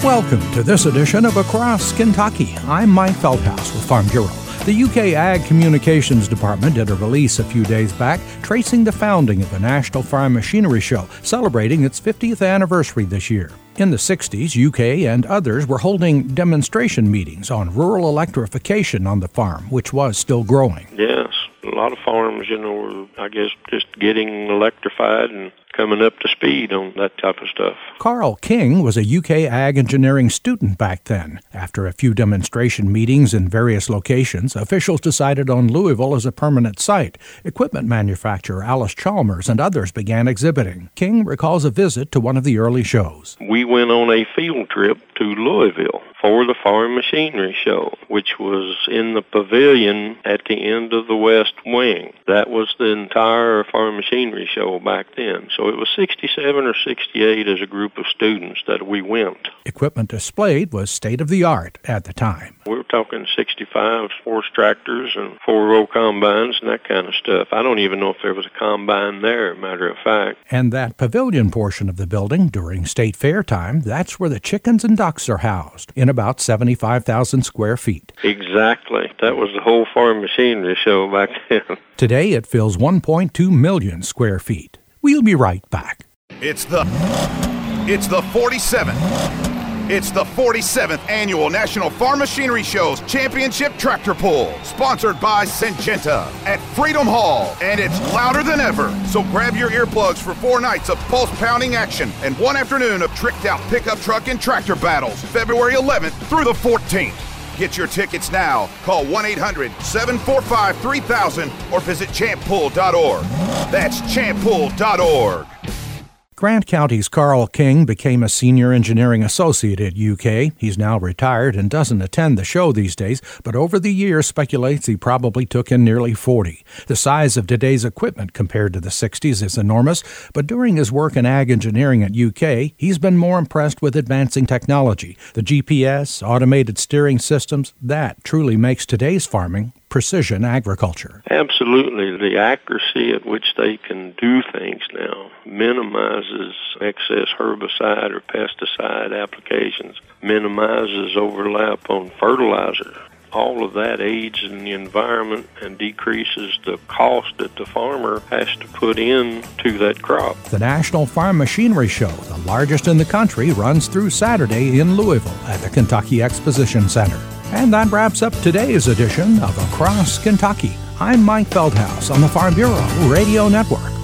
Welcome to this edition of Across Kentucky. I'm Mike Feldhouse with Farm Bureau. The UK Ag Communications Department did a release a few days back tracing the founding of the National Farm Machinery Show, celebrating its 50th anniversary this year. In the 60s, UK and others were holding demonstration meetings on rural electrification on the farm, which was still growing. Yes, a lot of farms, were, I guess, just getting electrified and coming up to speed on that type of stuff. Carl King was a UK Ag Engineering student back then. After a few demonstration meetings in various locations, officials decided on Louisville as a permanent site. Equipment manufacturer Alice Chalmers and others began exhibiting. King recalls a visit to one of the early shows. We went on a field trip to Louisville for the Farm Machinery Show, which was in the pavilion at the end of the west wing. That was the entire Farm Machinery Show back then. So it was 67 or 68 as a group of students that we went. Equipment displayed was state-of-the-art at the time. We were talking 65 horse tractors and 4-row combines and that kind of stuff. I don't even know if there was a combine there, matter of fact. And that pavilion portion of the building during State Fair time, that's where the chickens and ducks are housed, in about 75,000 square feet. Exactly. That was the whole Farm Machinery Show back then. Today it fills 1.2 million square feet. We'll be right back. It's the 47th annual National Farm Machinery Show's Championship Tractor Pull, sponsored by Syngenta at Freedom Hall, and it's louder than ever. So grab your earplugs for 4 nights of pulse-pounding action and 1 afternoon of tricked-out pickup truck and tractor battles, February 11th through the 14th. Get your tickets now. Call 1-800-745-3000 or visit champpull.org. That's champpull.org. Grant County's Carl King became a senior engineering associate at UK. He's now retired and doesn't attend the show these days, but over the years speculates he probably took in nearly 40. The size of today's equipment compared to the 60s is enormous, but during his work in ag engineering at UK, he's been more impressed with advancing technology. The GPS, automated steering systems, that truly makes today's farming precision agriculture. Absolutely. The accuracy at which they can do things now minimizes excess herbicide or pesticide applications, minimizes overlap on fertilizer. All of that aids in the environment and decreases the cost that the farmer has to put into that crop. The National Farm Machinery Show, the largest in the country, runs through Saturday in Louisville at the Kentucky Exposition Center. And that wraps up today's edition of Across Kentucky. I'm Mike Feldhouse on the Farm Bureau Radio Network.